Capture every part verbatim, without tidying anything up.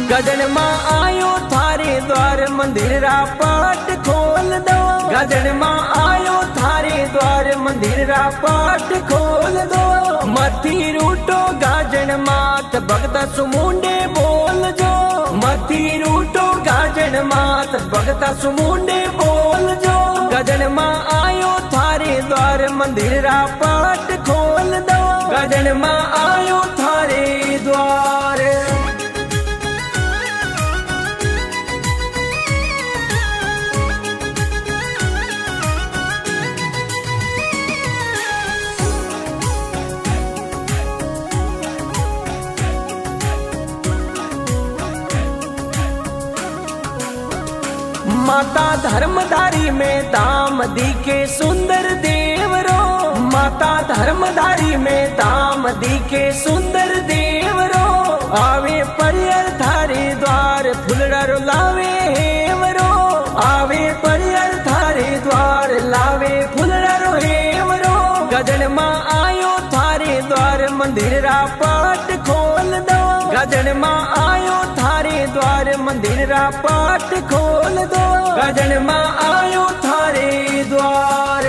गजन मां आयो थारे द्वार मंदिर रा पाट खोल दो। गजन मां आयो थारे द्वार मंदिर रा पाट खोल दो। मथी रूटो गाजन मात भगत सुमुंडे बोल जो। मथी रूटो गाजन मात भगत सुमुंडे बोल जो। गजन मां आयो थारे द्वार मंदिर रा पाट खोल दो। गजन मां आयो थारे द्वार। माता धर्मधारी में दाम दी के सुंदर देवरो। माता धर्मधारी में दाम दी के सुंदर देवरो। आवे परियर थारे द्वार फुलड़ो लावे हेवरो। आवे परियर थारे द्वार लावे फुलड़ो हेवरो। गजन मां आयो थारे द्वार मंदिर रा पाट खोल दो। गजन मां आयो थारे द्वार मंदिर रा पाट खोल दो। गजन मां आयो थारे द्वार।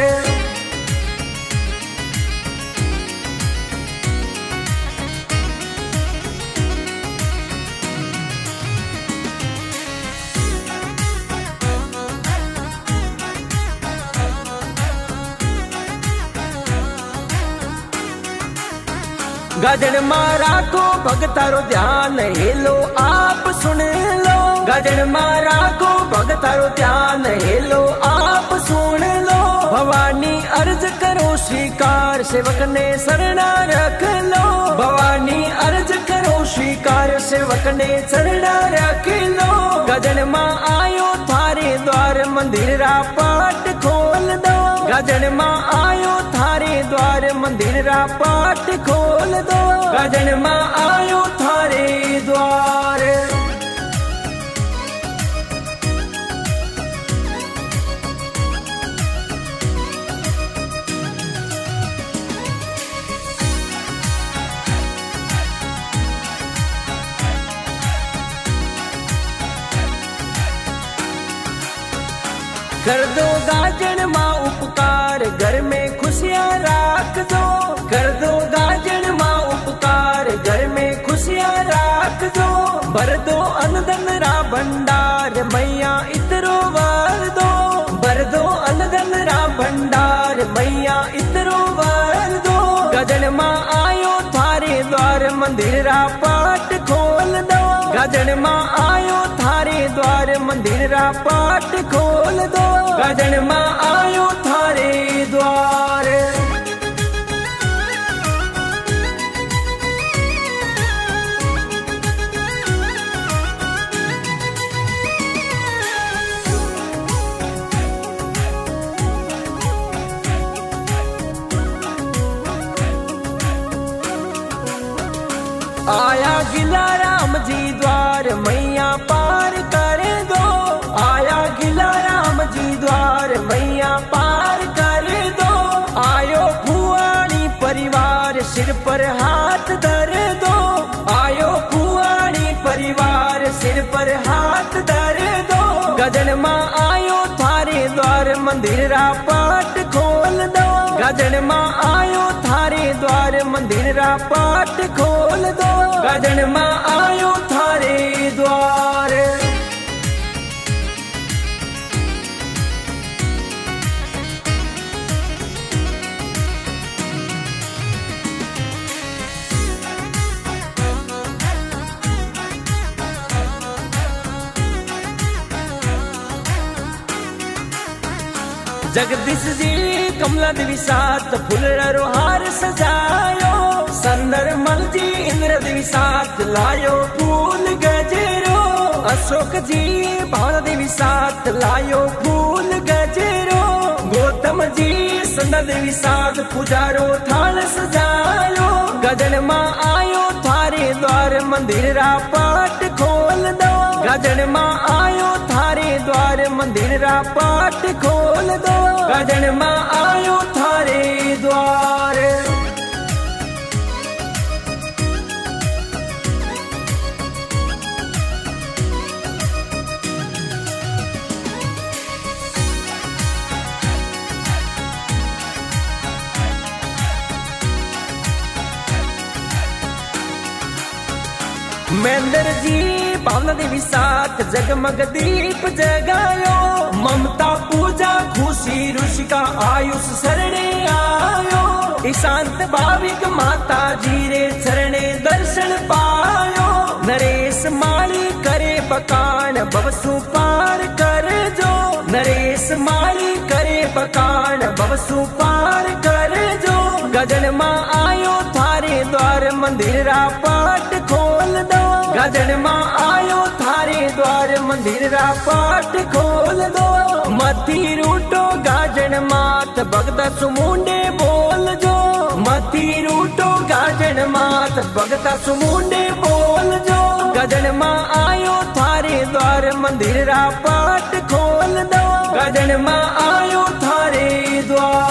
गजन मां राखो भगतारो ध्यान हेलो आप सुन लो। गजन मां राखो भगतारो ध्यान हेलो आप सुन लो। भवानी अर्ज करो स्वीकार सेवक ने शरणा रख लो। भवानी अर्ज करो स्वीकार सेवक ने शरणा रख लो। गजन मां आयो थारे द्वार मंदिर रा पाट खोल दो। गजन मां आयो थारे द्वार मंदिर रा पाट खोल दो। गजन मां आयो थारे द्वार। कर दो गाजन मां उपकार घर में खुशियां राख दो। कर दो गाजन मां उपकार घर में खुशियां राख दो। भर दो अनदन रा भंडार मैया इतरो वर दो। भर दो अनदन रा भंडार मैया इतरो वर दो। गजन मां आयो थारे द्वार मंदिर रा पाट खोल दो। गजन मां आयो थारे द्वार मंदिर रा पाट खोल दो। गजन मां आयो थारे द्वार। आया गिला राम जी द्वार मैया पार कर दो। आया गिला राम जी द्वार मैया पार कर दो। आयो फुआनी परिवार सिर पर हाथ धर दो। आयो फुआनी परिवार सिर पर हाथ धर दो। गजन मां आयो थारे द्वार मंदिर रा पाट खोल दो। गजन मां आयो थारे द्वार मंदिर रा पाट खोल दो। गजन मां आयो थारे द्वार। जगदीश जी कमला देवी साथ फुलड़ो हार सजायो। संदर मल जी इंद्र देवी साथ लायो फूल गजरो। अशोक जी भावना देवी साथ लायो फूल गजरो। गौतम जी संदा देवी साथ पुजारो थाल सजायो। गजन मां आयो थारे द्वार मंदिर रा पाट खोल दो। गजन मां आयो थारे द्वार मंदिर रा पाट खोल दो। गजन मां आयो थारे द्वार। महेंद्र जी भावना देवी साथ जगमग दीप जगायो ममता पूजा खुशी ऋषिका आयुष शरणे आयो शांत भाविक माता जी रे चरणे दर्शन पायो नरेश माली करे बकान बवसु पार कर जो नरेश माली करे बकान बवसु पार कर जो गजन मां आयो थारे द्वार मंदिर रा पाट खोल दो गजन मां आयो थारे द्वार मंदिर रा पाट खोल दो मथी रूटो गाजन मात भगता सुमुंडे बोल जो मथी रूटो गाजन मात भगता सुमुंडे बोल जो गजन मां आयो थारे द्वार मंदिर रा पाट खोल दो गजन मां आयो थारे द्वार